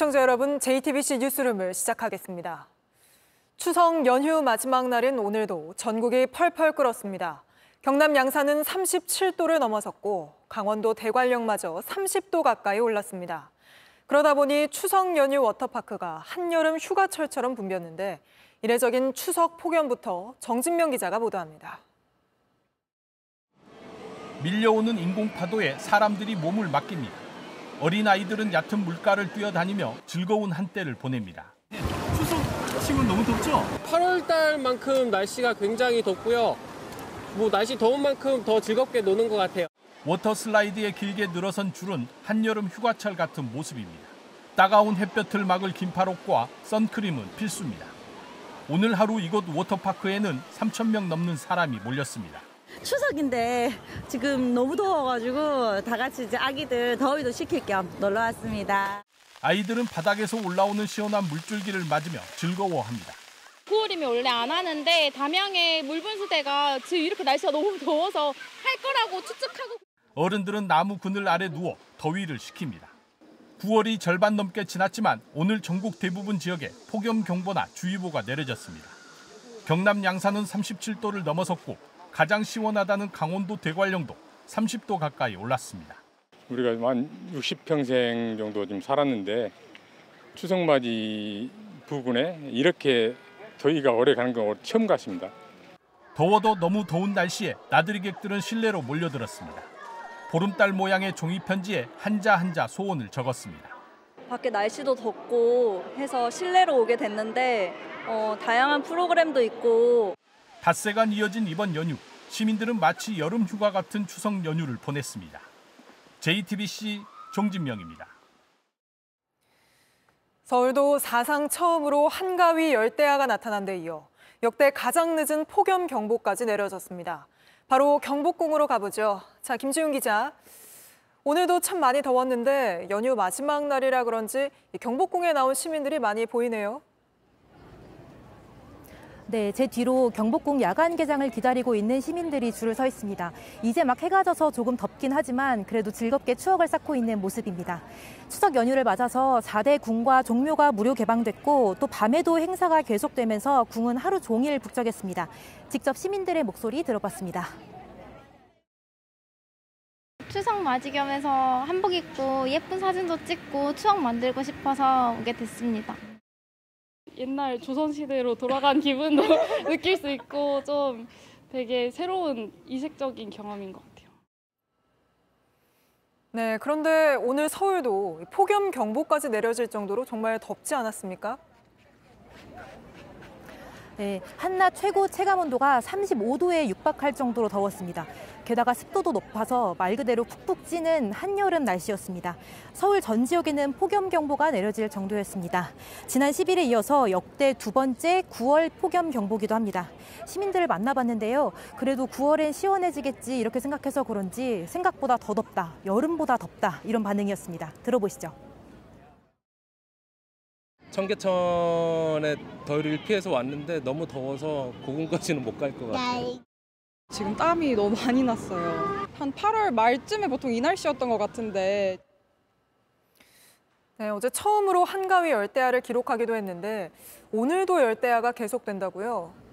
시청자 여러분, JTBC 뉴스룸을 시작하겠습니다. 추석 연휴 마지막 날인 오늘도 전국이 펄펄 끓었습니다. 경남 양산은 37도를 넘어섰고 강원도 대관령마저 30도 가까이 올랐습니다. 그러다 보니 추석 연휴 워터파크가 한여름 휴가철처럼 붐볐는데 이례적인 추석 폭염부터 정진명 기자가 보도합니다. 밀려오는 인공파도에 사람들이 몸을 맡깁니다. 어린아이들은 얕은 물가를 뛰어다니며 즐거운 한때를 보냅니다. 추석 치고는 너무 덥죠? 8월 달만큼 날씨가 굉장히 덥고요. 날씨 더운 만큼 더 즐겁게 노는 것 같아요. 워터슬라이드에 길게 늘어선 줄은 한여름 휴가철 같은 모습입니다. 따가운 햇볕을 막을 긴팔옷과 선크림은 필수입니다. 오늘 하루 이곳 워터파크에는 3,000명 넘는 사람이 몰렸습니다. 추석인데 지금 너무 더워가지고 다 같이 이제 아기들 더위도 식힐 겸 놀러 왔습니다. 아이들은 바닥에서 올라오는 시원한 물줄기를 맞으며 즐거워합니다. 9월이면 원래 안 하는데 담양의 물분수대가 지금 이렇게 날씨가 너무 더워서 할 거라고 추측하고. 어른들은 나무 그늘 아래 누워 더위를 식힙니다. 9월이 절반 넘게 지났지만 오늘 전국 대부분 지역에 폭염경보나 주의보가 내려졌습니다. 경남 양산은 37도를 넘어섰고 가장 시원하다는 강원도 대관령도 30도 가까이 올랐습니다. 우리가 한 60평생 정도 좀 살았는데 추석맞이 부근에 이렇게 더위가 오래 가는 건 처음 같습니다. 더워도 너무 더운 날씨에 나들이객들은 실내로 몰려들었습니다. 보름달 모양의 종이 편지에 한자 한자 소원을 적었습니다. 밖에 날씨도 덥고 해서 실내로 오게 됐는데 다양한 프로그램도 있고. 닷새간 이어진 이번 연휴, 시민들은 마치 여름 휴가 같은 추석 연휴를 보냈습니다. JTBC 정진명입니다. 서울도 사상 처음으로 한가위 열대야가 나타난 데 이어 역대 가장 늦은 폭염 경보까지 내려졌습니다. 바로 경복궁으로 가보죠. 자, 김지훈 기자. 오늘도 참 많이 더웠는데 연휴 마지막 날이라 그런지 경복궁에 나온 시민들이 많이 보이네요. 네, 제 뒤로 경복궁 야간 개장을 기다리고 있는 시민들이 줄을 서 있습니다. 이제 막 해가 져서 조금 덥긴 하지만 그래도 즐겁게 추억을 쌓고 있는 모습입니다. 추석 연휴를 맞아서 4대 궁과 종묘가 무료 개방됐고 또 밤에도 행사가 계속되면서 궁은 하루 종일 북적였습니다. 직접 시민들의 목소리 들어봤습니다. 추석 맞이 겸해서 한복 입고 예쁜 사진도 찍고 추억 만들고 싶어서 오게 됐습니다. 옛날 조선시대로 돌아간 기분도 느낄 수 있고 좀 되게 새로운 이색적인 경험인 것 같아요. 네, 그런데 오늘 서울도 폭염 경보까지 내려질 정도로 정말 덥지 않았습니까? 네, 한낮 최고 체감온도가 35도에 육박할 정도로 더웠습니다. 게다가 습도도 높아서 말 그대로 푹푹 찌는 한여름 날씨였습니다. 서울 전 지역에는 폭염경보가 내려질 정도였습니다. 지난 10일에 이어서 역대 두 번째 9월 폭염경보기도 합니다. 시민들을 만나봤는데요. 그래도 9월엔 시원해지겠지 이렇게 생각해서 그런지 생각보다 더 덥다, 여름보다 덥다 이런 반응이었습니다. 들어보시죠. 청계천에 더위를 피해서 왔는데 너무 더워서 고궁까지는 못 갈 것 같아요. 지금 땀이 너무 많이 났어요. 한 8월 말쯤에 보통 이 날씨였던 것 같은데. 네, 어제 처음으로 한가위 열대야를 기록하기도 했는데 오늘도 열대야가 계속된다고요?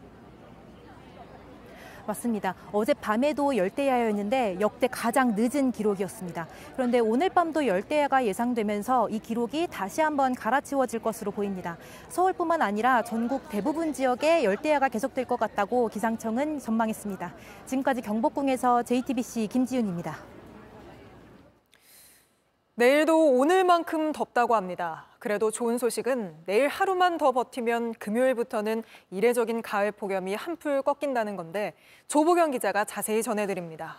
맞습니다. 어제 밤에도 열대야였는데 역대 가장 늦은 기록이었습니다. 그런데 오늘 밤도 열대야가 예상되면서 이 기록이 다시 한번 갈아치워질 것으로 보입니다. 서울뿐만 아니라 전국 대부분 지역에 열대야가 계속될 것 같다고 기상청은 전망했습니다. 지금까지 경복궁에서 JTBC 김지윤입니다. 내일도 오늘만큼 덥다고 합니다. 그래도 좋은 소식은 내일 하루만 더 버티면 금요일부터는 이례적인 가을 폭염이 한풀 꺾인다는 건데 조보경 기자가 자세히 전해드립니다.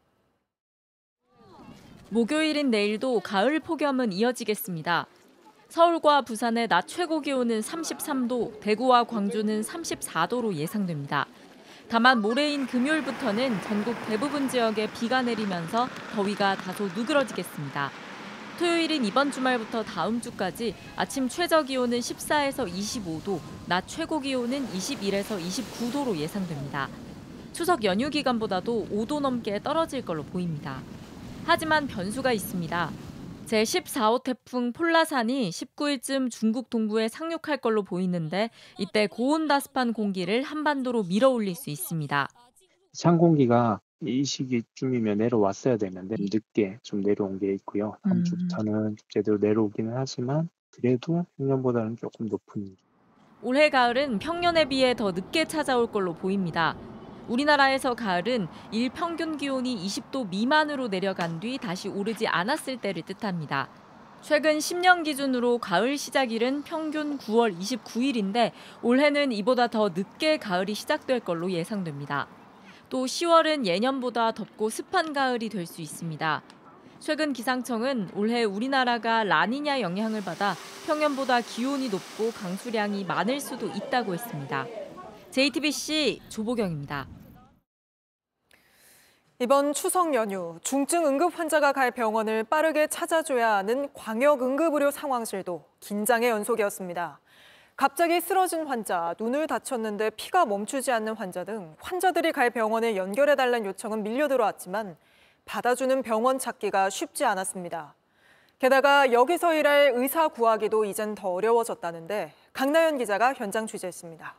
목요일인 내일도 가을 폭염은 이어지겠습니다. 서울과 부산의 낮 최고 기온은 33도, 대구와 광주는 34도로 예상됩니다. 다만 모레인 금요일부터는 전국 대부분 지역에 비가 내리면서 더위가 다소 누그러지겠습니다. 토요일인 이번 주말부터 다음 주까지 아침 최저 기온은 14에서 25도, 낮 최고 기온은 21에서 29도로 예상됩니다. 추석 연휴 기간보다도 5도 넘게 떨어질 걸로 보입니다. 하지만 변수가 있습니다. 제14호 태풍 폴라산이 19일쯤 중국 동부에 상륙할 걸로 보이는데 이때 고온다습한 공기를 한반도로 밀어올릴 수 있습니다. 찬 공기가 이 시기쯤이면 내려왔어야 되는데 늦게 좀 내려온 게 있고요. 다음 주부터는 제대로 내려오기는 하지만 그래도 평년보다는 조금 높은. 올해 가을은 평년에 비해 더 늦게 찾아올 걸로 보입니다. 우리나라에서 가을은 일평균 기온이 20도 미만으로 내려간 뒤 다시 오르지 않았을 때를 뜻합니다. 최근 10년 기준으로 가을 시작일은 평균 9월 29일인데 올해는 이보다 더 늦게 가을이 시작될 걸로 예상됩니다. 또 10월은 예년보다 덥고 습한 가을이 될 수 있습니다. 최근 기상청은 올해 우리나라가 라니냐 영향을 받아 평년보다 기온이 높고 강수량이 많을 수도 있다고 했습니다. JTBC 조보경입니다. 이번 추석 연휴 중증 응급 환자가 갈 병원을 빠르게 찾아줘야 하는 광역 응급의료 상황실도 긴장의 연속이었습니다. 갑자기 쓰러진 환자, 눈을 다쳤는데 피가 멈추지 않는 환자 등 환자들이 갈 병원에 연결해달라는 요청은 밀려들어왔지만 받아주는 병원 찾기가 쉽지 않았습니다. 게다가 여기서 일할 의사 구하기도 이젠 더 어려워졌다는데 강나연 기자가 현장 취재했습니다.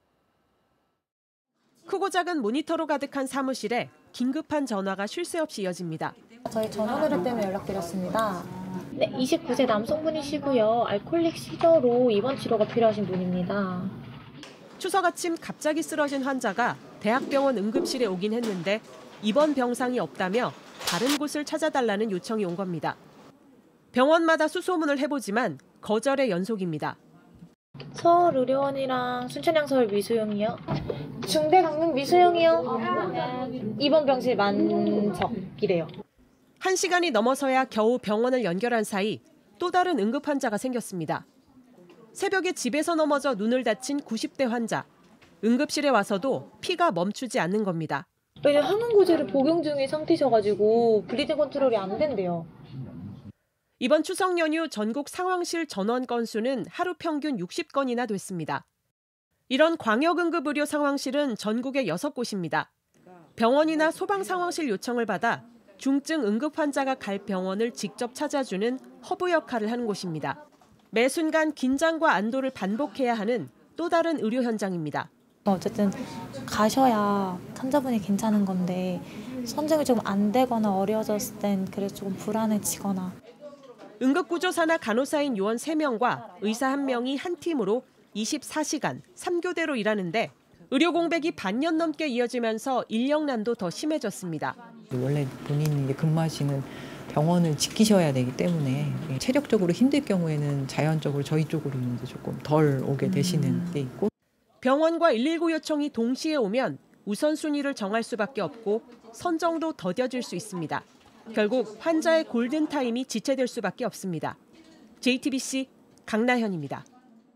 크고 작은 모니터로 가득한 사무실에 긴급한 전화가 쉴 새 없이 이어집니다. 저희 전화의뢰 때문에 연락드렸습니다. 네, 29세 남성분이시고요. 알코올릭 시저로 입원 치료가 필요하신 분입니다. 추석 아침 갑자기 쓰러진 환자가 대학병원 응급실에 오긴 했는데 입원 병상이 없다며 다른 곳을 찾아달라는 요청이 온 겁니다. 병원마다 수소문을 해보지만 거절의 연속입니다. 서울의료원이랑 순천향서울 미수용이요. 중대강릉 미수용이요. 입원 병실 만석이래요. 1시간이 넘어서야 겨우 병원을 연결한 사이 또 다른 응급 환자가 생겼습니다. 새벽에 집에서 넘어져 눈을 다친 90대 환자. 응급실에 와서도 피가 멈추지 않는 겁니다. 왜냐면 항응고제를 복용 중인 상태셔가지고 블리딩 컨트롤이 안 된대요. 이번 추석 연휴 전국 상황실 전원 건수는 하루 평균 60건이나 됐습니다. 이런 광역응급의료 상황실은 전국에 6곳입니다. 병원이나 소방상황실 요청을 받아 중증 응급 환자가 갈 병원을 직접 찾아주는 허브 역할을 하는 곳입니다. 매 순간 긴장과 안도를 반복해야 하는 또 다른 의료 현장입니다. 어쨌든 가셔야 환자분이 괜찮은 건데 선정이 좀 안 되거나 어려워졌을 땐 그래 조금 불안해지거나. 응급구조사나 간호사인 요원 3명과 의사 1명이 한 팀으로 24시간 3교대로 일하는데 의료 공백이 반년 넘게 이어지면서 인력난도 더 심해졌습니다. 원래 본인이 근무하시는 병원을 지키셔야 되기 때문에 체력적으로 힘들 경우에는 자연적으로 저희 쪽으로는 이제 조금 덜 오게 되시는 게 있고. 병원과 119 요청이 동시에 오면 우선순위를 정할 수밖에 없고 선정도 더뎌질 수 있습니다. 결국 환자의 골든타임이 지체될 수밖에 없습니다. JTBC 강나현입니다.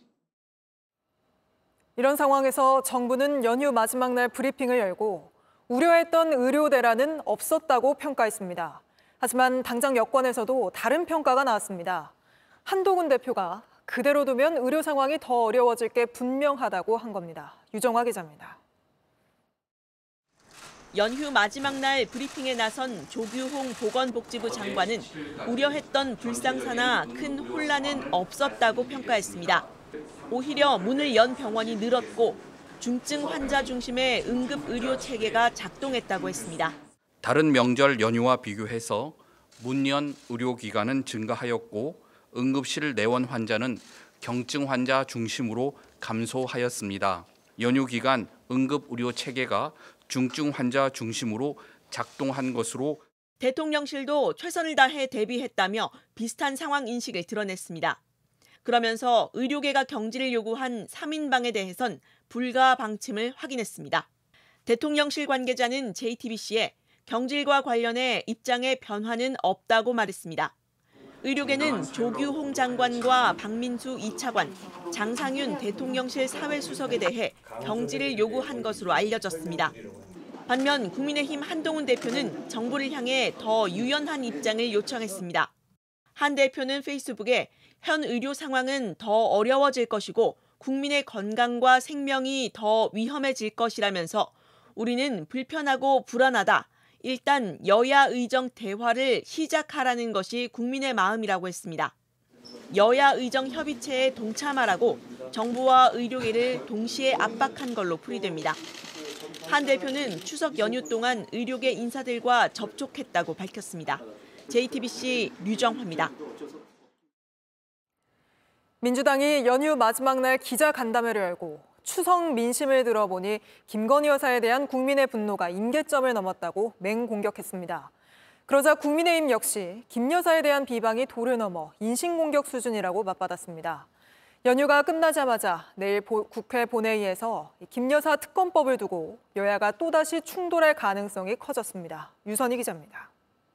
이런 상황에서 정부는 연휴 마지막 날 브리핑을 열고 우려했던 의료 대란은 없었다고 평가했습니다. 하지만 당장 여권에서도 다른 평가가 나왔습니다. 한동훈 대표가 그대로 두면 의료 상황이 더 어려워질 게 분명하다고 한 겁니다. 유정화 기자입니다. 연휴 마지막 날 브리핑에 나선 조규홍 보건복지부 장관은 우려했던 불상사나 큰 혼란은 없었다고 평가했습니다. 오히려 문을 연 병원이 늘었고 중증 환자 중심의 응급의료 체계가 작동했다고 했습니다. 다른 명절 연휴와 비교해서 문 연 의료기관은 증가하였고 응급실 내원 환자는 경증 환자 중심으로 감소하였습니다. 연휴 기간 응급의료 체계가 중증 환자 중심으로 작동한 것으로 대통령실도 최선을 다해 대비했다며 비슷한 상황 인식을 드러냈습니다. 그러면서 의료계가 경지를 요구한 3인방에 대해선 불가 방침을 확인했습니다. 대통령실 관계자는 JTBC에 경질과 관련해 입장에 변화는 없다고 말했습니다. 의료계는 조규홍 장관과 박민수 2차관, 장상윤 대통령실 사회수석에 대해 경질을 요구한 것으로 알려졌습니다. 반면 국민의힘 한동훈 대표는 정부를 향해 더 유연한 입장을 요청했습니다. 한 대표는 페이스북에 현 의료 상황은 더 어려워질 것이고 국민의 건강과 생명이 더 위험해질 것이라면서 우리는 불편하고 불안하다. 일단 여야 의정 대화를 시작하라는 것이 국민의 마음이라고 했습니다. 여야 의정 협의체에 동참하라고 정부와 의료계를 동시에 압박한 걸로 풀이됩니다. 한 대표는 추석 연휴 동안 의료계 인사들과 접촉했다고 밝혔습니다. JTBC 류정화입니다. 민주당이 연휴 마지막 날 기자간담회를 열고 추석 민심을 들어보니 김건희 여사에 대한 국민의 분노가 임계점을 넘었다고 맹공격했습니다. 그러자 국민의힘 역시 김 여사에 대한 비방이 도를 넘어 인신공격 수준이라고 맞받았습니다. 연휴가 끝나자마자 내일 국회 본회의에서 김 여사 특검법을 두고 여야가 또다시 충돌할 가능성이 커졌습니다. 유선희 기자입니다.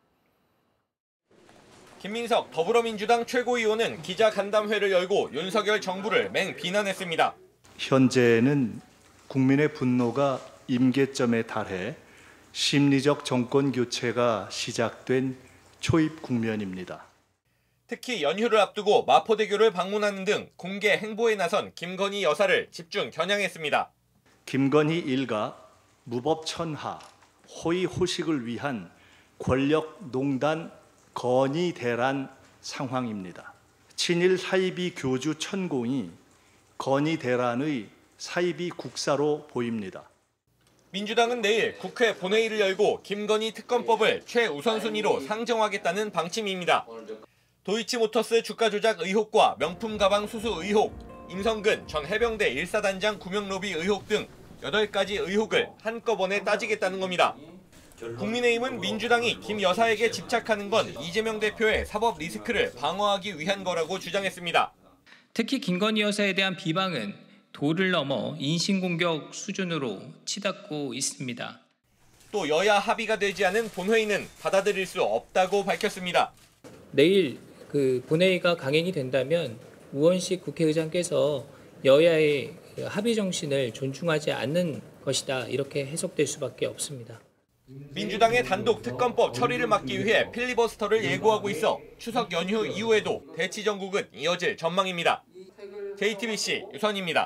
김민석 더불어민주당 최고위원은 기자간담회를 열고 윤석열 정부를 맹비난했습니다. 현재는 국민의 분노가 임계점에 달해 심리적 정권 교체가 시작된 초입 국면입니다. 특히 연휴를 앞두고 마포대교를 방문하는 등 공개 행보에 나선 김건희 여사를 집중 겨냥했습니다. 김건희 일가 무법천하, 호의호식을 위한 권력농단 건의대란 상황입니다. 친일 사이비 교주 천공이 건의대란의 사이비 국사로 보입니다. 민주당은 내일 국회 본회의를 열고 김건희 특검법을 최우선순위로 상정하겠다는 방침입니다. 도이치모터스 주가 조작 의혹과 명품 가방 수수 의혹, 임성근 전 해병대 1사단장 구명로비 의혹 등 8가지 의혹을 한꺼번에 따지겠다는 겁니다. 국민의힘은 민주당이 김 여사에게 집착하는 건 이재명 대표의 사법 리스크를 방어하기 위한 거라고 주장했습니다. 특히 김건희 여사에 대한 비방은 도를 넘어 인신공격 수준으로 치닫고 있습니다. 또 여야 합의가 되지 않은 본회의는 받아들일 수 없다고 밝혔습니다. 내일 본회의가 강행이 된다면 우원식 국회의장께서 여야의 합의 정신을 존중하지 않는 것이다 이렇게 해석될 수밖에 없습니다. 민주당의 단독 특검법 처리를 막기 위해 필리버스터를 예고하고 있어 추석 연휴 이후에도 대치 전국은 이어질 전망입니다. JTBC 유선입니다.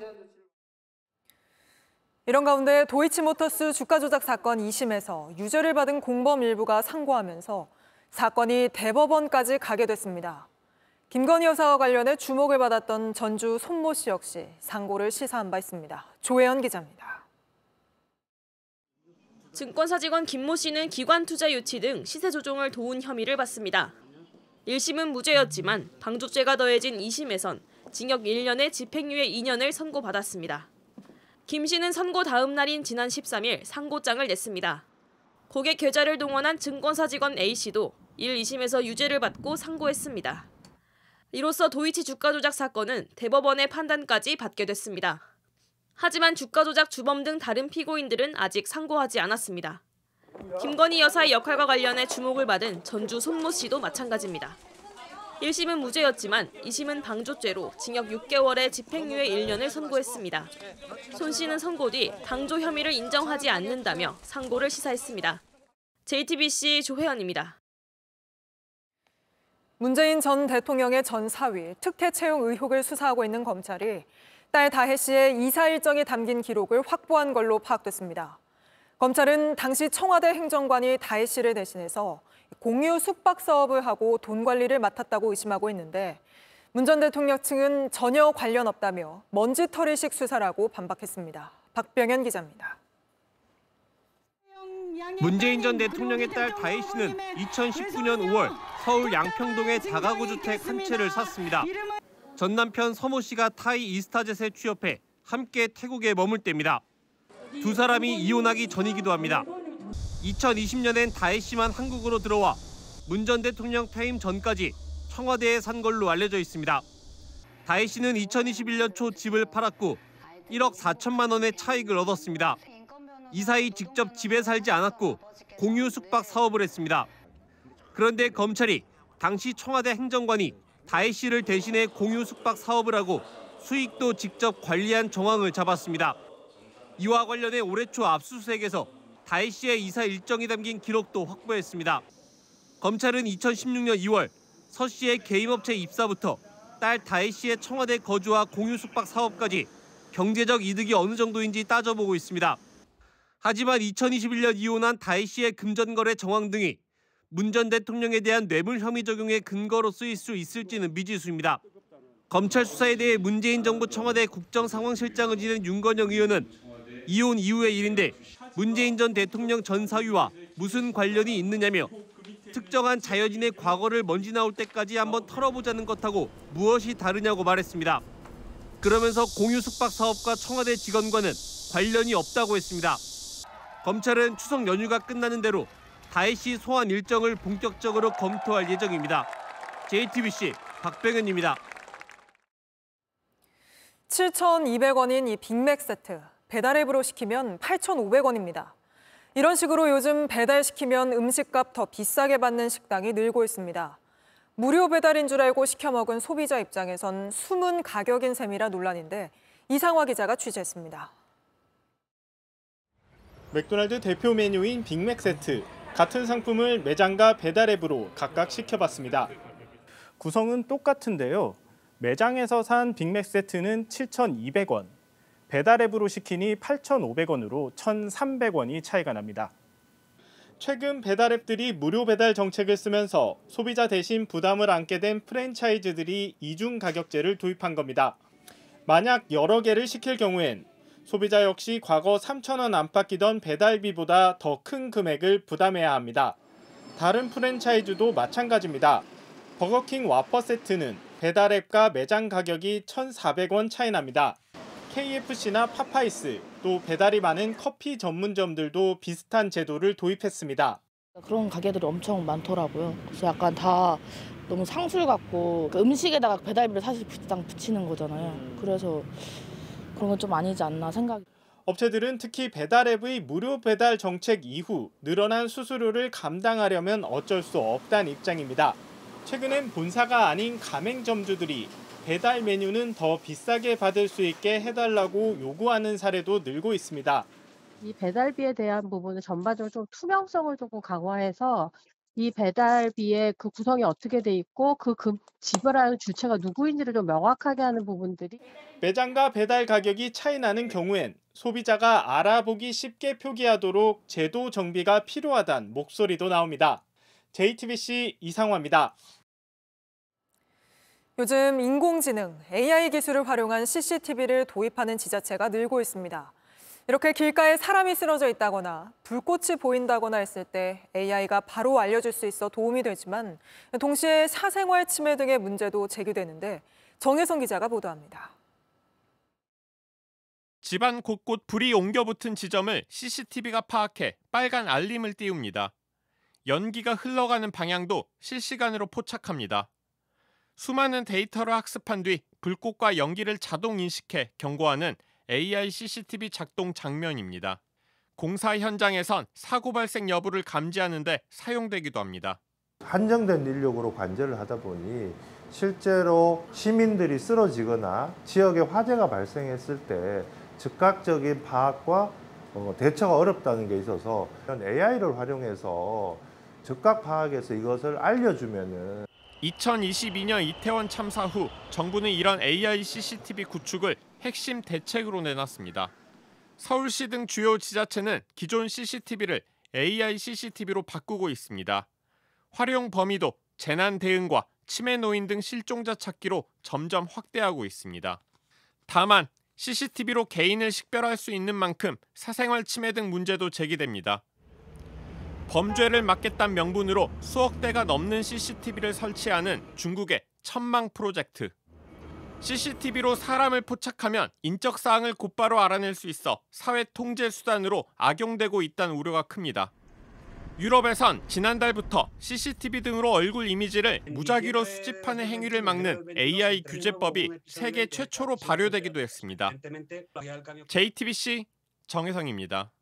이런 가운데 도이치모터스 주가 조작 사건 2심에서 유죄를 받은 공범 일부가 상고하면서 사건이 대법원까지 가게 됐습니다. 김건희 여사와 관련해 주목을 받았던 전주 손모 씨 역시 상고를 시사한 바 있습니다. 조혜연 기자입니다. 증권사 직원 김모 씨는 기관 투자 유치 등 시세 조종을 도운 혐의를 받습니다. 1심은 무죄였지만 방조죄가 더해진 2심에선 징역 1년에 집행유예 2년을 선고받았습니다. 김 씨는 선고 다음 날인 지난 13일 상고장을 냈습니다. 고객 계좌를 동원한 증권사 직원 A 씨도 1, 2심에서 유죄를 받고 상고했습니다. 이로써 도이치 주가 조작 사건은 대법원의 판단까지 받게 됐습니다. 하지만 주가 조작 주범 등 다른 피고인들은 아직 상고하지 않았습니다. 김건희 여사의 역할과 관련해 주목을 받은 전주 손모 씨도 마찬가지입니다. 1심은 무죄였지만 2심은 방조죄로 징역 6개월에 집행유예 1년을 선고했습니다. 손 씨는 선고 뒤 방조 혐의를 인정하지 않는다며 상고를 시사했습니다. JTBC 조혜연입니다. 문재인 전 대통령의 전 사위 특혜 채용 의혹을 수사하고 있는 검찰이 딸 다혜 씨의 이사 일정이 담긴 기록을 확보한 걸로 파악됐습니다. 검찰은 당시 청와대 행정관이 다혜 씨를 대신해서 공유 숙박 사업을 하고 돈 관리를 맡았다고 의심하고 있는데 문 전 대통령 측은 전혀 관련 없다며 먼지털이식 수사라고 반박했습니다. 박병현 기자입니다. 문재인 전 대통령의 딸 다혜 씨는 2019년 5월 서울 양평동의 다가구 주택 한 채를 샀습니다. 전 남편 서모 씨가 타이 이스타젯에 취업해 함께 태국에 머물 때입니다. 두 사람이 이혼하기 전이기도 합니다. 2020년엔 다혜 씨만 한국으로 들어와 문 전 대통령 퇴임 전까지 청와대에 산 걸로 알려져 있습니다. 다혜 씨는 2021년 초 집을 팔았고 1억 4천만 원의 차익을 얻었습니다. 이 사이 직접 집에 살지 않았고 공유 숙박 사업을 했습니다. 그런데 검찰이 당시 청와대 행정관이 다혜 씨를 대신해 공유 숙박 사업을 하고 수익도 직접 관리한 정황을 잡았습니다. 이와 관련해 올해 초 압수수색에서 다혜 씨의 이사 일정이 담긴 기록도 확보했습니다. 검찰은 2016년 2월 서 씨의 개인업체 입사부터 딸 다혜 씨의 청와대 거주와 공유 숙박 사업까지 경제적 이득이 어느 정도인지 따져보고 있습니다. 하지만 2021년 이혼한 다혜 씨의 금전거래 정황 등이 문 전 대통령에 대한 뇌물 혐의 적용의 근거로 쓰일 수 있을지는 미지수입니다. 검찰 수사에 대해 문재인 정부 청와대 국정상황실장을 지낸 윤건영 의원은 이혼 이후의 일인데 문재인 전 대통령 전 사위와 무슨 관련이 있느냐며 특정한 자연인의 과거를 먼지 나올 때까지 한번 털어보자는 것하고 무엇이 다르냐고 말했습니다. 그러면서 공유 숙박 사업과 청와대 직원과는 관련이 없다고 했습니다. 검찰은 추석 연휴가 끝나는 대로 다혜 씨 소환 일정을 본격적으로 검토할 예정입니다. JTBC 박병현입니다. 7,200원인 이 빅맥 세트, 배달앱으로 시키면 8,500원입니다. 이런 식으로 요즘 배달시키면 음식값 더 비싸게 받는 식당이 늘고 있습니다. 무료 배달인 줄 알고 시켜 먹은 소비자 입장에선 숨은 가격인 셈이라 논란인데 이상화 기자가 취재했습니다. 맥도날드 대표 메뉴인 빅맥 세트. 같은 상품을 매장과 배달앱으로 각각 시켜봤습니다. 구성은 똑같은데요. 매장에서 산 빅맥 세트는 7,200원, 배달앱으로 시키니 8,500원으로 1,300원이 차이가 납니다. 최근 배달앱들이 무료 배달 정책을 쓰면서 소비자 대신 부담을 안게 된 프랜차이즈들이 이중 가격제를 도입한 겁니다. 만약 여러 개를 시킬 경우엔 소비자 역시 과거 3,000원 안팎이던 배달비보다 더 큰 금액을 부담해야 합니다. 다른 프랜차이즈도 마찬가지입니다. 버거킹 와퍼 세트는 배달앱과 매장 가격이 1,400원 차이 납니다. KFC나 파파이스, 또 배달이 많은 커피 전문점들도 비슷한 제도를 도입했습니다. 그런 가게들이 엄청 많더라고요. 그래서 약간 다 너무 상술 같고 음식에다가 배달비를 사실 붙이는 거잖아요. 그래서 그런 건 좀 아니지 않나 생각이. 업체들은 특히 배달앱의 무료 배달 정책 이후 늘어난 수수료를 감당하려면 어쩔 수 없다는 입장입니다. 최근엔 본사가 아닌 가맹점주들이 배달 메뉴는 더 비싸게 받을 수 있게 해달라고 요구하는 사례도 늘고 있습니다. 이 배달비에 대한 부분은 전반적으로 좀 투명성을 조금 강화해서 이 배달비의 그 구성이 어떻게 돼 있고 그 지불하는 주체가 누구인지를 좀 명확하게 하는 부분들이. 매장과 배달 가격이 차이 나는 경우엔 소비자가 알아보기 쉽게 표기하도록 제도 정비가 필요하다는 목소리도 나옵니다. JTBC 이상화입니다. 요즘 인공지능, AI 기술을 활용한 CCTV를 도입하는 지자체가 늘고 있습니다. 이렇게 길가에 사람이 쓰러져 있다거나 불꽃이 보인다거나 했을 때 AI가 바로 알려줄 수 있어 도움이 되지만 동시에 사생활 침해 등의 문제도 제기되는데 정혜성 기자가 보도합니다. 집안 곳곳 불이 옮겨 붙은 지점을 CCTV가 파악해 빨간 알림을 띄웁니다. 연기가 흘러가는 방향도 실시간으로 포착합니다. 수많은 데이터를 학습한 뒤 불꽃과 연기를 자동 인식해 경고하는 AI CCTV 작동 장면입니다. 공사 현장에선 사고 발생 여부를 감지하는 데 사용되기도 합니다. 한정된 인력으로 관제를 하다 보니 실제로 시민들이 쓰러지거나 지역에 화재가 발생했을 때 즉각적인 파악과 대처가 어렵다는 게 있어서 AI를 활용해서 즉각 파악해서 이것을 알려주면은 2022년 이태원 참사 후 정부는 이런 AI CCTV 구축을 핵심 대책으로 내놨습니다. 서울시 등 주요 지자체는 기존 CCTV를 AI CCTV로 바꾸고 있습니다. 활용 범위도 재난 대응과 치매 노인 등 실종자 찾기로 점점 확대하고 있습니다. 다만 CCTV로 개인을 식별할 수 있는 만큼 사생활 침해 등 문제도 제기됩니다. 범죄를 막겠다는 명분으로 수억 대가 넘는 CCTV를 설치하는 중국의 천망 프로젝트. CCTV로 사람을 포착하면 인적 사항을 곧바로 알아낼 수 있어 사회 통제 수단으로 악용되고 있다는 우려가 큽니다. 유럽에선 지난달부터 CCTV 등으로 얼굴 이미지를 무작위로 수집하는 행위를 막는 AI 규제법이 세계 최초로 발효되기도 했습니다. JTBC 정혜성입니다.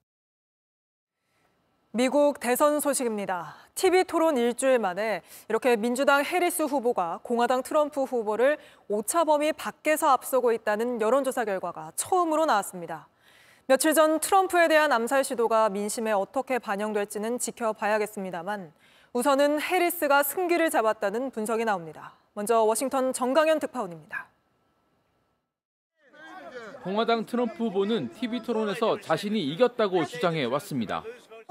미국 대선 소식입니다. TV 토론 일주일 만에 이렇게 민주당 해리스 후보가 공화당 트럼프 후보를 오차 범위 밖에서 앞서고 있다는 여론조사 결과가 처음으로 나왔습니다. 며칠 전 트럼프에 대한 암살 시도가 민심에 어떻게 반영될지는 지켜봐야겠습니다만 우선은 해리스가 승기를 잡았다는 분석이 나옵니다. 먼저 워싱턴 정강현 특파원입니다. 공화당 트럼프 후보는 TV 토론에서 자신이 이겼다고 주장해 왔습니다.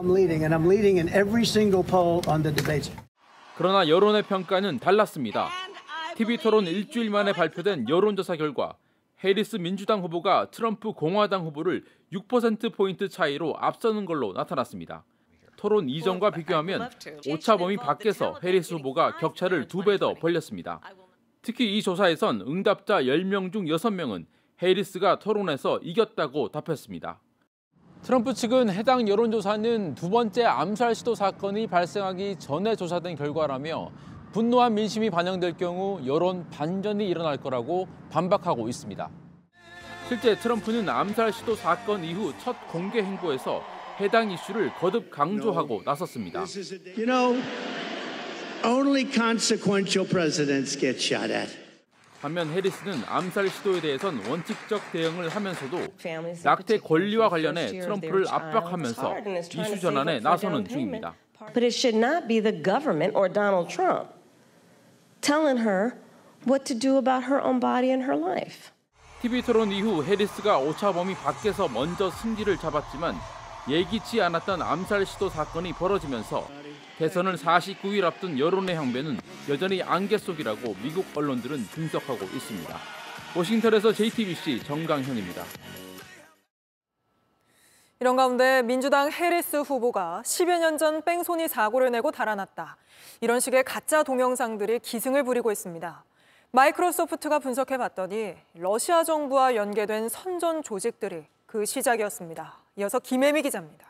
그러나 여론의 평가는 달랐습니다. TV 토론 일주일 만에 발표된 여론조사 결과 해리스 민주당 후보가 트럼프 공화당 후보를 6%포인트 차이로 앞서는 걸로 나타났습니다. 토론 이전과 비교하면 오차 범위 밖에서 해리스 후보가 격차를 2배 더 벌렸습니다. 특히 이 조사에선 응답자 10명 중 6명은 해리스가 토론에서 이겼다고 답했습니다. 트럼프 측은 해당 여론조사는 두 번째 암살 시도 사건이 발생하기 전에 조사된 결과라며 분노한 민심이 반영될 경우 여론 반전이 일어날 거라고 반박하고 있습니다. 실제 트럼프는 암살 시도 사건 이후 첫 공개 행보에서 해당 이슈를 거듭 강조하고 나섰습니다. 반면 해리스는 암살 시도에 대해선 원칙적 대응을 하면서도 낙태 권리와 관련해 트럼프를 압박하면서 이슈 전환에 나서는 중입니다. But it should not be the government or Donald Trump telling her what to do about her own body and her life. TV 토론 이후 해리스가 오차 범위 밖에서 먼저 승기를 잡았지만 예기치 않았던 암살 시도 사건이 벌어지면서 대선을 49일 앞둔 여론의 향배는 여전히 안개 속이라고 미국 언론들은 분석하고 있습니다. 워싱턴에서 JTBC 정강현입니다. 이런 가운데 민주당 해리스 후보가 10여 년 전 뺑소니 사고를 내고 달아났다. 이런 식의 가짜 동영상들이 기승을 부리고 있습니다. 마이크로소프트가 분석해봤더니 러시아 정부와 연계된 선전 조직들이 그 시작이었습니다. 이어서 김혜미 기자입니다.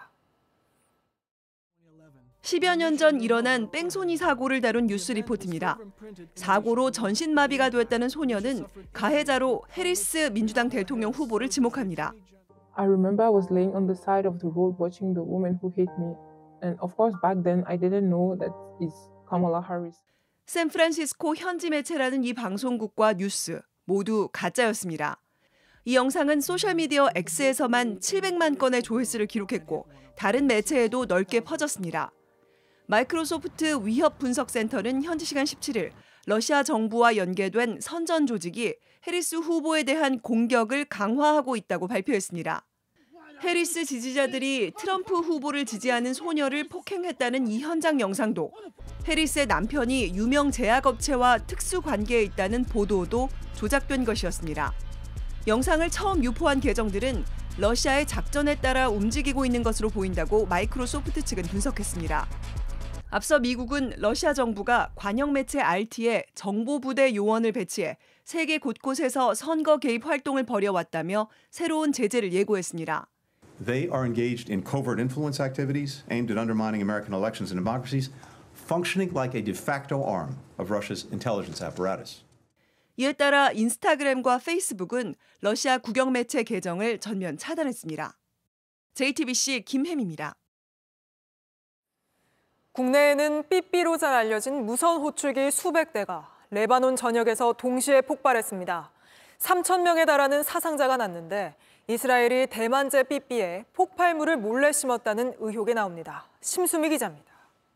10여 년 전 일어난 뺑소니 사고를 다룬 뉴스 리포트입니다. 사고로 전신마비가 됐다는 소녀는 가해자로 해리스 민주당 대통령 후보를 지목합니다. I remember I was laying on the side of the road watching the woman who hit me. And of course back then I didn't know that it's Kamala Harris. 샌프란시스코 현지 매체라는 이 방송국과 뉴스 모두 가짜였습니다. 이 영상은 소셜미디어 X에서만 700만 건의 조회수를 기록했고 다른 매체에도 넓게 퍼졌습니다. 마이크로소프트 위협분석센터는 현지 시간 17일 러시아 정부와 연계된 선전 조직이 해리스 후보에 대한 공격을 강화하고 있다고 발표했습니다. 해리스 지지자들이 트럼프 후보를 지지하는 소녀를 폭행했다는 이 현장 영상도 해리스의 남편이 유명 제약업체와 특수 관계에 있다는 보도도 조작된 것이었습니다. 영상을 처음 유포한 계정들은 러시아의 작전에 따라 움직이고 있는 것으로 보인다고 마이크로소프트 측은 분석했습니다. 앞서 미국은 러시아 정부가 관영 매체 RT에 정보부대 요원을 배치해 세계 곳곳에서 선거 개입 활동을 벌여왔다며 새로운 제재를 예고했습니다. They are engaged in covert influence activities aimed at undermining American elections and democracies, functioning like a de facto arm of Russia's intelligence apparatus. 이에 따라 인스타그램과 페이스북은 러시아 국영 매체 계정을 전면 차단했습니다. JTBC 김혜미입니다. 국내에는 삐삐로 잘 알려진 무선 호출기 수백 대가 레바논 전역에서 동시에 폭발했습니다. 3천 명에 달하는 사상자가 났는데 이스라엘이 대만제 삐삐에 폭발물을 몰래 심었다는 의혹이 나옵니다. 심수미 기자입니다.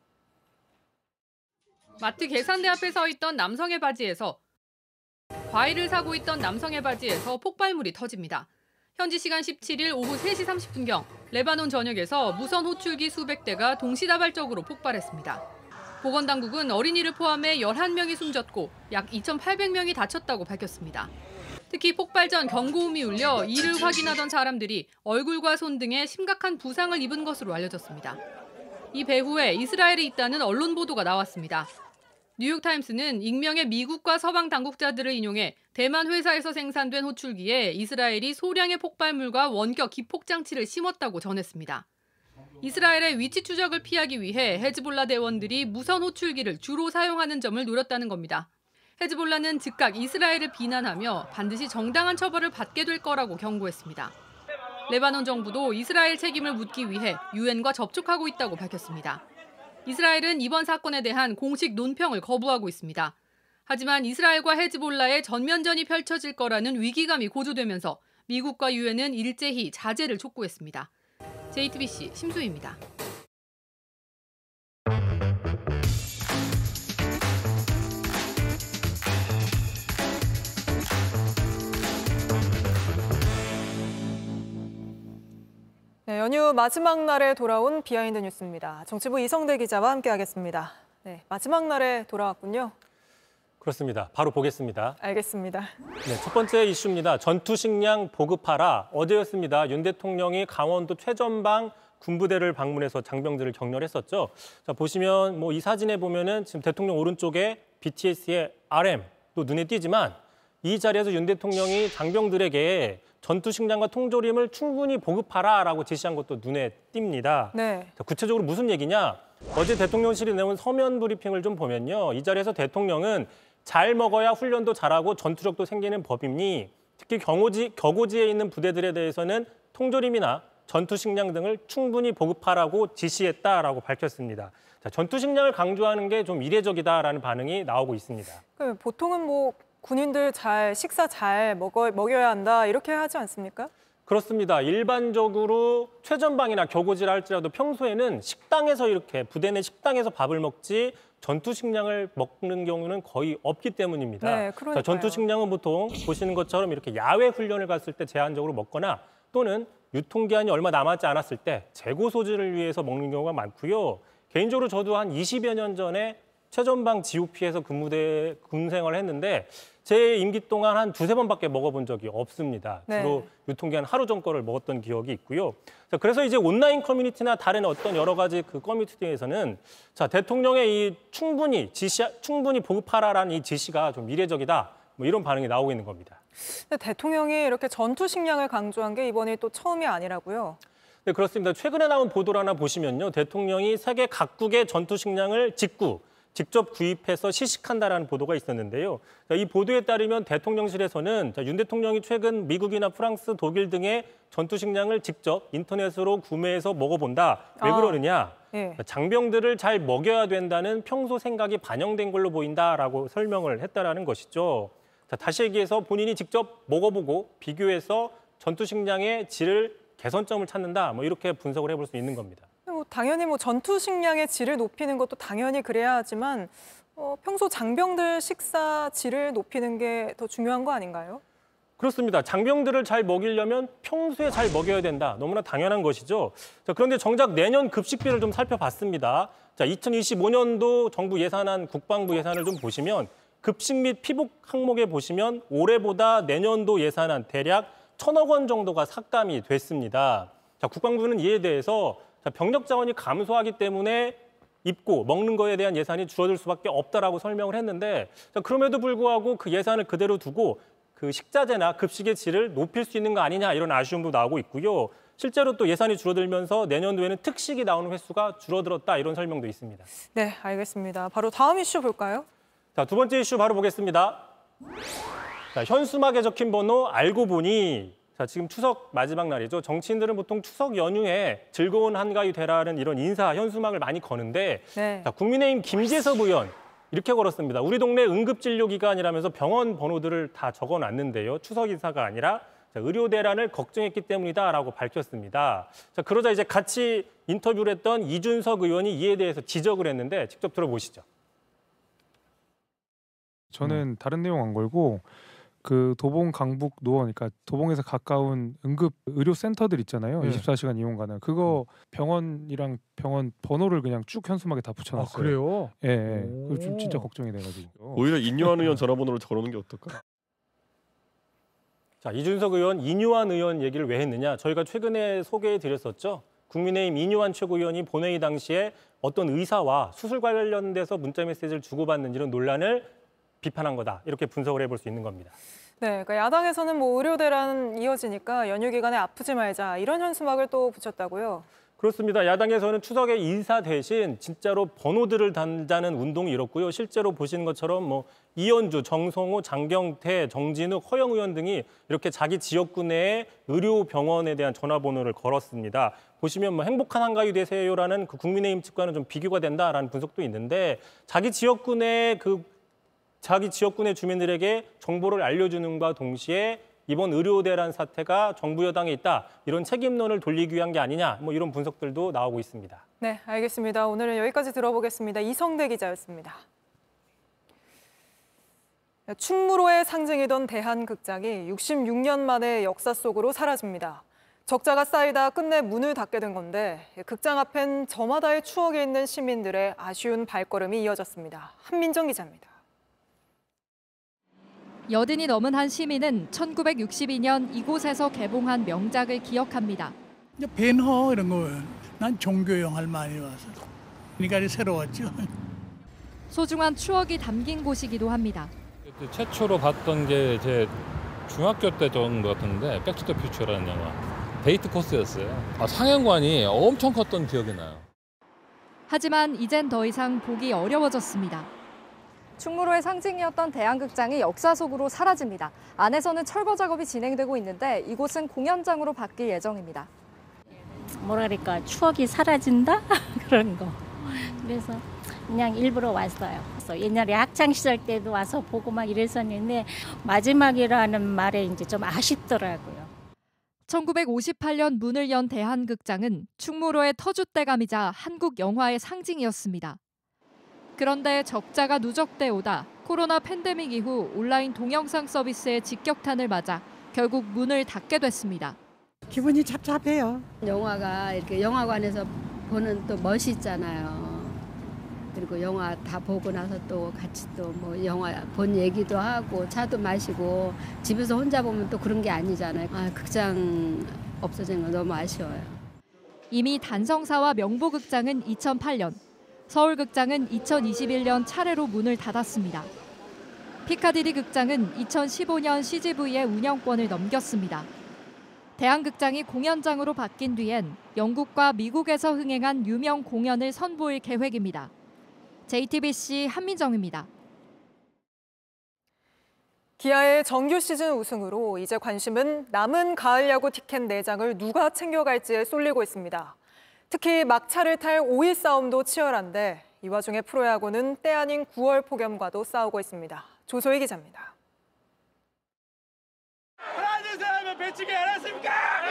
마트 계산대 앞에 서 있던 남성의 바지에서 과일을 사고 있던 남성의 바지에서 폭발물이 터집니다. 현지 시간 17일 오후 3시 30분경 레바논 전역에서 무선 호출기 수백 대가 동시다발적으로 폭발했습니다. 보건당국은 어린이를 포함해 11명이 숨졌고 약 2,800명이 다쳤다고 밝혔습니다. 특히 폭발 전 경고음이 울려 이를 확인하던 사람들이 얼굴과 손 등에 심각한 부상을 입은 것으로 알려졌습니다. 이 배후에 이스라엘에 있다는 언론 보도가 나왔습니다. 뉴욕타임스는 익명의 미국과 서방 당국자들을 인용해 대만 회사에서 생산된 호출기에 이스라엘이 소량의 폭발물과 원격 기폭장치를 심었다고 전했습니다. 이스라엘의 위치 추적을 피하기 위해 헤즈볼라 대원들이 무선 호출기를 주로 사용하는 점을 노렸다는 겁니다. 헤즈볼라는 즉각 이스라엘을 비난하며 반드시 정당한 처벌을 받게 될 거라고 경고했습니다. 레바논 정부도 이스라엘 책임을 묻기 위해 유엔과 접촉하고 있다고 밝혔습니다. 이스라엘은 이번 사건에 대한 공식 논평을 거부하고 있습니다. 하지만 이스라엘과 헤즈볼라의 전면전이 펼쳐질 거라는 위기감이 고조되면서 미국과 유엔은 일제히 자제를 촉구했습니다. JTBC 심수희입니다. 연휴 마지막 날에 돌아온 비하인드 뉴스입니다. 정치부 이성대 기자와 함께하겠습니다. 네, 마지막 날에 돌아왔군요. 그렇습니다. 바로 보겠습니다. 알겠습니다. 네, 첫 번째 이슈입니다. 전투식량 보급하라. 어제였습니다. 윤 대통령이 강원도 최전방 군부대를 방문해서 장병들을 격려했었죠. 자, 보시면 이 사진에 보면은 지금 대통령 오른쪽에 BTS의 RM 또 눈에 띄지만 이 자리에서 윤 대통령이 장병들에게 전투식량과 통조림을 충분히 보급하라라고 지시한 것도 눈에 띕니다. 네. 자, 구체적으로 무슨 얘기냐? 어제 대통령실이 내온 서면 브리핑을 좀 보면요. 이 자리에서 대통령은 잘 먹어야 훈련도 잘하고 전투력도 생기는 법이니 특히 격오지에 있는 부대들에 대해서는 통조림이나 전투식량 등을 충분히 보급하라고 지시했다라고 밝혔습니다. 자, 전투식량을 강조하는 게 좀 이례적이다라는 반응이 나오고 있습니다. 보통은 군인들 식사 잘 먹여야 한다 이렇게 하지 않습니까? 그렇습니다. 일반적으로 최전방이나 격오지라 할지라도 평소에는 식당에서 이렇게 부대 내 식당에서 밥을 먹지 전투식량을 먹는 경우는 거의 없기 때문입니다. 네, 그러니까요. 자, 전투식량은 보통 보시는 것처럼 이렇게 야외 훈련을 갔을 때 제한적으로 먹거나 또는 유통기한이 얼마 남았지 않았을 때 재고 소진을 위해서 먹는 경우가 많고요. 개인적으로 저도 한 20여 년 전에 최전방 GOP에서 군 생활을 했는데 제 임기 동안 한 두세 번밖에 먹어본 적이 없습니다. 네. 주로 유통기한 하루 전 거를 먹었던 기억이 있고요. 자, 그래서 이제 온라인 커뮤니티나 다른 어떤 여러 가지 그 커뮤니티 등에서는 자, 대통령의 이 충분히 보급하라라는 이 지시가 좀 이례적이다. 이런 반응이 나오고 있는 겁니다. 근데 대통령이 이렇게 전투식량을 강조한 게 이번이 또 처음이 아니라고요? 네, 그렇습니다. 최근에 나온 보도를 하나 보시면요. 대통령이 세계 각국의 전투식량을 직접 구입해서 시식한다라는 보도가 있었는데요. 이 보도에 따르면 대통령실에서는 윤 대통령이 최근 미국이나 프랑스, 독일 등의 전투식량을 직접 인터넷으로 구매해서 먹어본다. 왜 그러느냐? 예. 장병들을 잘 먹여야 된다는 평소 생각이 반영된 걸로 보인다라고 설명을 했다라는 것이죠. 자, 다시 얘기해서 본인이 직접 먹어보고 비교해서 전투식량의 질을 개선점을 찾는다. 이렇게 분석을 해볼 수 있는 겁니다. 당연히 전투식량의 질을 높이는 것도 당연히 그래야 하지만 평소 장병들 식사 질을 높이는 게 더 중요한 거 아닌가요? 그렇습니다. 장병들을 잘 먹이려면 평소에 잘 먹여야 된다. 너무나 당연한 것이죠. 자, 그런데 정작 내년 급식비를 좀 살펴봤습니다. 자, 2025년도 정부 예산안, 국방부 예산을 좀 보시면 급식 및 피복 항목에 보시면 올해보다 내년도 예산안 대략 1,000억 원 정도가 삭감이 됐습니다. 자, 국방부는 이에 대해서 병력 자원이 감소하기 때문에 입고 먹는 거에 대한 예산이 줄어들 수밖에 없다라고 설명을 했는데 그럼에도 불구하고 그 예산을 그대로 두고 그 식자재나 급식의 질을 높일 수 있는 거 아니냐 이런 아쉬움도 나오고 있고요. 실제로 또 예산이 줄어들면서 내년도에는 특식이 나오는 횟수가 줄어들었다 이런 설명도 있습니다. 네, 알겠습니다. 바로 다음 이슈 볼까요? 자, 두 번째 이슈 바로 보겠습니다. 자, 현수막에 적힌 번호 알고 보니 자, 지금 추석 마지막 날이죠. 정치인들은 보통 추석 연휴에 즐거운 한가위 되라는 이런 인사 현수막을 많이 거는데 네. 자, 국민의힘 김재섭 의원 이렇게 걸었습니다. 우리 동네 응급진료기관이라면서 병원 번호들을 다 적어놨는데요. 추석 인사가 아니라 자, 의료 대란을 걱정했기 때문이다라고 밝혔습니다. 자, 그러자 이제 같이 인터뷰를 했던 이준석 의원이 이에 대해서 지적을 했는데 직접 들어보시죠. 저는 다른 내용 안 걸고 그 도봉 강북 노원, 그러니까 도봉에서 가까운 응급 의료 센터들 있잖아요. 24시간 이용 가능. 그거 병원이랑 병원 번호를 그냥 쭉 현수막에 다 붙여놨어요. 아, 그래요? 예, 예. 그거 좀 진짜 걱정이 돼가지고. 오히려 인요한 의원 전화번호를 적어놓는 게 어떨까? 자, 이준석 의원, 이뇨한 의원 얘기를 왜 했느냐? 저희가 최근에 소개해드렸었죠. 국민의힘 이뇨한 최고위원이 본회의 당시에 어떤 의사와 수술 관련돼서 문자 메시지를 주고받는 이런 논란을 비판한 거다. 이렇게 분석을 해볼 수 있는 겁니다. 네, 그러니까 야당에서는 의료 대란 이어지니까 연휴 기간에 아프지 말자 이런 현수막을 또 붙였다고요? 그렇습니다. 야당에서는 추석에 인사 대신 진짜로 번호들을 단자는 운동이 이렇고요. 실제로 보시는 것처럼 이현주, 정성호, 장경태, 정진욱, 허영 의원 등이 이렇게 자기 지역구 내에 의료 병원에 대한 전화번호를 걸었습니다. 보시면 행복한 한가위 되세요라는 그 국민의힘 측과는 좀 비교가 된다라는 분석도 있는데 자기 지역구 내 주민들에게 정보를 알려주는과 동시에 이번 의료 대란 사태가 정부 여당에 있다. 이런 책임론을 돌리기 위한 게 아니냐. 이런 분석들도 나오고 있습니다. 네, 알겠습니다. 오늘은 여기까지 들어보겠습니다. 이성대 기자였습니다. 충무로의 상징이던 대한극장이 66년 만에 역사 속으로 사라집니다. 적자가 쌓이다 끝내 문을 닫게 된 건데 극장 앞엔 저마다의 추억이 있는 시민들의 아쉬운 발걸음이 이어졌습니다. 한민정 기자입니다. 여든이 넘은 한 시민은 1962년 이곳에서 개봉한 명작을 기억합니다. 벤허 이런 거 난 종교 영화를 많이 봐서 그러니까 새로웠죠. 소중한 추억이 담긴 곳이기도 합니다. 최초로 봤던 게 제 중학교 때 정도 같은데 백투더 퓨처라는 영화. 데이트 코스였어요. 상영관이 엄청 컸던 기억이 나요. 하지만 이젠 더 이상 보기 어려워졌습니다. 충무로의 상징이었던 대한극장이 역사 속으로 사라집니다. 안에서는 철거 작업이 진행되고 있는데 이곳은 공연장으로 바뀔 예정입니다. 뭐랄까 추억이 사라진다? 그런 거. 그래서 그냥 일부러 왔어요. 옛날에 학창 시절 때도 와서 보고 막 이랬었는데 마지막이라는 말에 이제 좀 아쉽더라고요. 1958년 문을 연 대한극장은 충무로의 터줏대감이자 한국 영화의 상징이었습니다. 그런데 적자가 누적돼 오다 코로나 팬데믹 이후 온라인 동영상 서비스의 직격탄을 맞아 결국 문을 닫게 됐습니다. 기분이 잡잡해요. 영화가 이렇게 영화관에서 보는 또 멋이 있잖아요. 그리고 영화 다 보고 나서 또 같이 또 뭐 영화 본 얘기도 하고 차도 마시고 집에서 혼자 보면 또 그런 게 아니잖아요. 극장 없어진 거 너무 아쉬워요. 이미 단성사와 명보극장은 2008년, 서울극장은 2021년 차례로 문을 닫았습니다. 피카디리 극장은 2015년 CGV에 운영권을 넘겼습니다. 대한극장이 공연장으로 바뀐 뒤엔 영국과 미국에서 흥행한 유명 공연을 선보일 계획입니다. JTBC 한민정입니다. 기아의 정규 시즌 우승으로 이제 관심은 남은 가을 야구 티켓 4장을 누가 챙겨갈지에 쏠리고 있습니다. 특히 막차를 탈 5위 싸움도 치열한데 이 와중에 프로야구는 때 아닌 9월 폭염과도 싸우고 있습니다. 조소희 기자입니다. 하면 배치기 알았습니까?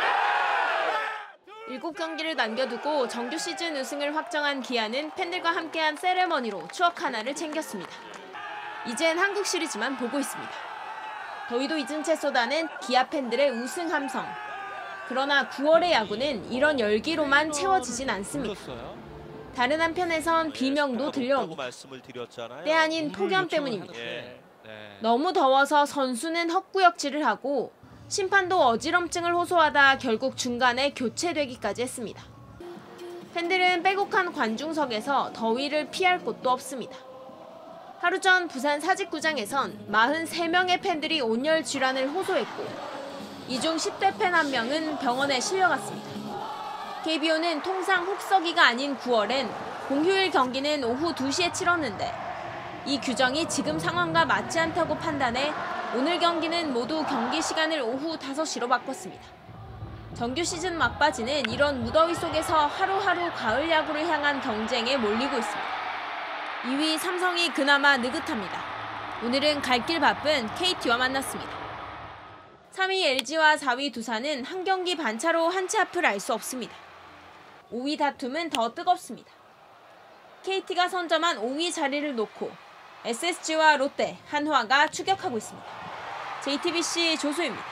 7경기를 남겨두고 정규 시즌 우승을 확정한 기아는 팬들과 함께한 세레머니로 추억 하나를 챙겼습니다. 이젠 한국 시리즈만 보고 있습니다. 더위도 잊은 채 쏟아낸 기아 팬들의 우승 함성. 그러나 9월의 야구는 이런 열기로만 채워지진 않습니다. 다른 한편에선 비명도 들려옵니다. 때 아닌 폭염 때문입니다. 너무 더워서 선수는 헛구역질을 하고 심판도 어지럼증을 호소하다 결국 중간에 교체되기까지 했습니다. 팬들은 빼곡한 관중석에서 더위를 피할 곳도 없습니다. 하루 전 부산 사직구장에선 43명의 팬들이 온열 질환을 호소했고 이 중 10대 팬 1명은 병원에 실려갔습니다. KBO는 통상 혹서기가 아닌 9월엔 공휴일 경기는 오후 2시에 치렀는데 이 규정이 지금 상황과 맞지 않다고 판단해 오늘 경기는 모두 경기 시간을 오후 5시로 바꿨습니다. 정규 시즌 막바지는 이런 무더위 속에서 하루하루 가을 야구를 향한 경쟁에 몰리고 있습니다. 2위 삼성이 그나마 느긋합니다. 오늘은 갈 길 바쁜 KT와 만났습니다. 3위 LG와 4위 두산은 한 경기 반차로 한 치 앞을 알 수 없습니다. 5위 다툼은 더 뜨겁습니다. KT가 선점한 5위 자리를 놓고 SSG와 롯데, 한화가 추격하고 있습니다. JTBC 조소희입니다.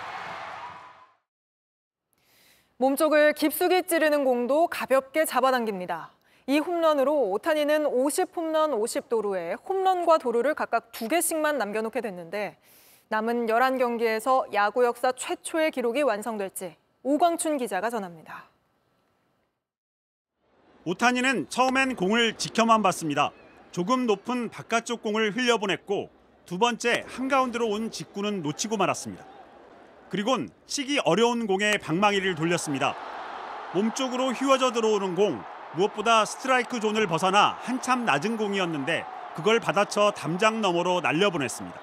몸쪽을 깊숙이 찌르는 공도 가볍게 잡아당깁니다. 이 홈런으로 오타니는 50홈런 50도루에 홈런과 도루를 각각 2개씩만 남겨놓게 됐는데 남은 11경기에서 야구 역사 최초의 기록이 완성될지 오광춘 기자가 전합니다. 오타니는 처음엔 공을 지켜만 봤습니다. 조금 높은 바깥쪽 공을 흘려보냈고 두 번째 한가운데로 온 직구는 놓치고 말았습니다. 그리곤 치기 어려운 공에 방망이를 돌렸습니다. 몸쪽으로 휘어져 들어오는 공, 무엇보다 스트라이크 존을 벗어나 한참 낮은 공이었는데 그걸 받아쳐 담장 너머로 날려보냈습니다.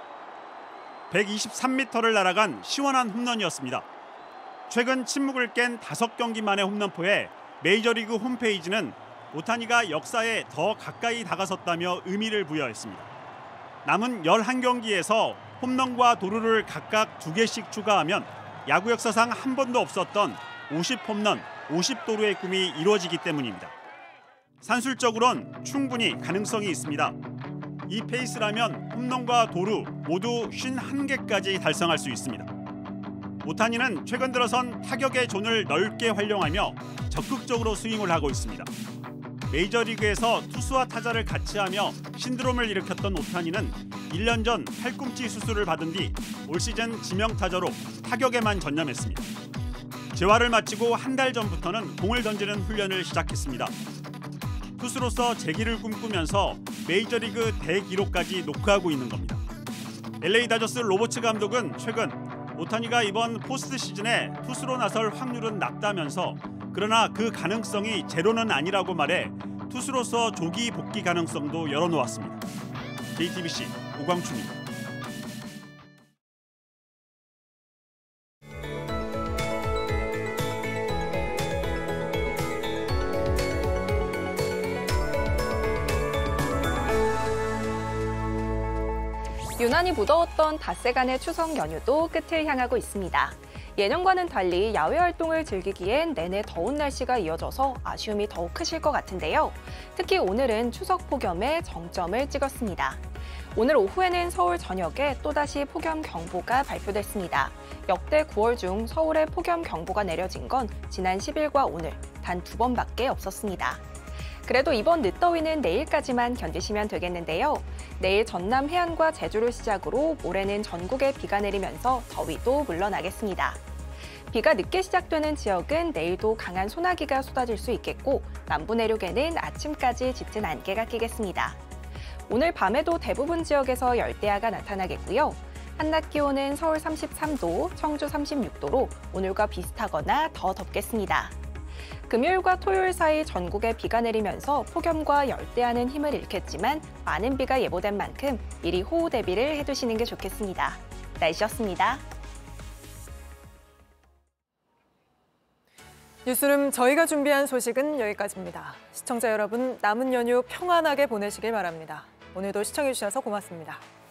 123m를 날아간 시원한 홈런이었습니다. 최근 침묵을 깬 5경기 만의 홈런포에 메이저리그 홈페이지는 오타니가 역사에 더 가까이 다가섰다며 의미를 부여했습니다. 남은 11경기에서 홈런과 도루를 각각 2개씩 추가하면 야구 역사상 한 번도 없었던 50홈런, 50도루의 꿈이 이루어지기 때문입니다. 산술적으론 충분히 가능성이 있습니다. 이 페이스라면 홈런과 도루 모두 51개까지 달성할 수 있습니다. 오타니는 최근 들어선 타격의 존을 넓게 활용하며 적극적으로 스윙을 하고 있습니다. 메이저리그에서 투수와 타자를 같이 하며 신드롬을 일으켰던 오타니는 1년 전 팔꿈치 수술을 받은 뒤 올 시즌 지명타자로 타격에만 전념했습니다. 재활을 마치고 한 달 전부터는 공을 던지는 훈련을 시작했습니다. 투수로서 재기를 꿈꾸면서 메이저리그 대기록까지 노크하고 있는 겁니다. LA 다저스 로버츠 감독은 최근 오타니가 이번 포스트 시즌에 투수로 나설 확률은 낮다면서 그러나 그 가능성이 제로는 아니라고 말해 투수로서 조기 복귀 가능성도 열어놓았습니다. JTBC 오광춘입니다. 유난히 무더웠던 닷새간의 추석 연휴도 끝을 향하고 있습니다. 예년과는 달리 야외 활동을 즐기기엔 내내 더운 날씨가 이어져서 아쉬움이 더욱 크실 것 같은데요. 특히 오늘은 추석 폭염에 정점을 찍었습니다. 오늘 오후에는 서울 전역에 또다시 폭염 경보가 발표됐습니다. 역대 9월 중 서울에 폭염 경보가 내려진 건 지난 10일과 오늘 단 2번밖에 없었습니다. 그래도 이번 늦더위는 내일까지만 견디시면 되겠는데요. 내일 전남 해안과 제주를 시작으로 모레는 전국에 비가 내리면서 더위도 물러나겠습니다. 비가 늦게 시작되는 지역은 내일도 강한 소나기가 쏟아질 수 있겠고 남부 내륙에는 아침까지 짙은 안개가 끼겠습니다. 오늘 밤에도 대부분 지역에서 열대야가 나타나겠고요. 한낮 기온은 서울 33도, 청주 36도로 오늘과 비슷하거나 더 덥겠습니다. 금요일과 토요일 사이 전국에 비가 내리면서 폭염과 열대야는 힘을 잃겠지만 많은 비가 예보된 만큼 미리 호우 대비를 해두시는 게 좋겠습니다. 날씨였습니다. 뉴스룸 저희가 준비한 소식은 여기까지입니다. 시청자 여러분, 남은 연휴 평안하게 보내시길 바랍니다. 오늘도 시청해주셔서 고맙습니다.